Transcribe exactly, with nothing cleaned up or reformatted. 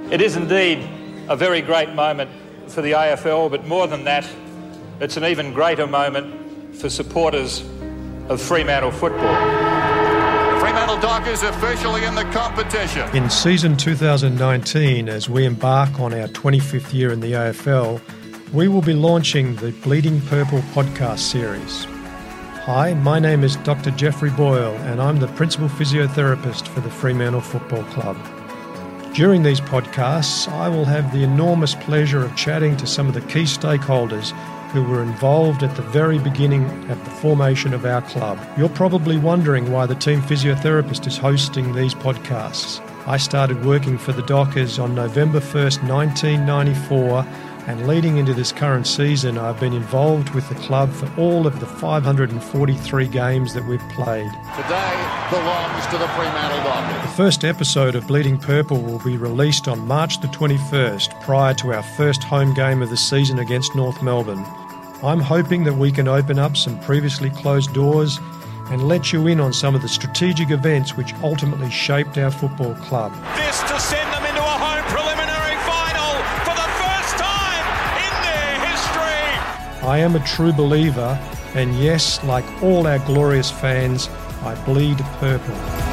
It is indeed a very great moment for the A F L, but more than that, it's an even greater moment for supporters of Fremantle football. Fremantle Dockers officially in the competition. In season two thousand nineteen, as we embark on our twenty-fifth year in the A F L, we will be launching the Bleeding Purple podcast series. Hi, my name is Doctor Jeffrey Boyle, and I'm the Principal Physiotherapist for the Fremantle Football Club. During these podcasts, I will have the enormous pleasure of chatting to some of the key stakeholders who were involved at the very beginning at the formation of our club. You're probably wondering why the team physiotherapist is hosting these podcasts. I started working for the Dockers on November first, nineteen ninety-four, and leading into this current season, I've been involved with the club for all of the five hundred forty-three games that we've played. Today belongs to the Fremantle Dockers. The first episode of Bleeding Purple will be released on March the twenty-first, prior to our first home game of the season against North Melbourne. I'm hoping that we can open up some previously closed doors and let you in on some of the strategic events which ultimately shaped our football club. This to send them into a home preliminary final for the first time in their history. I am a true believer, and yes, like all our glorious fans, I bleed purple.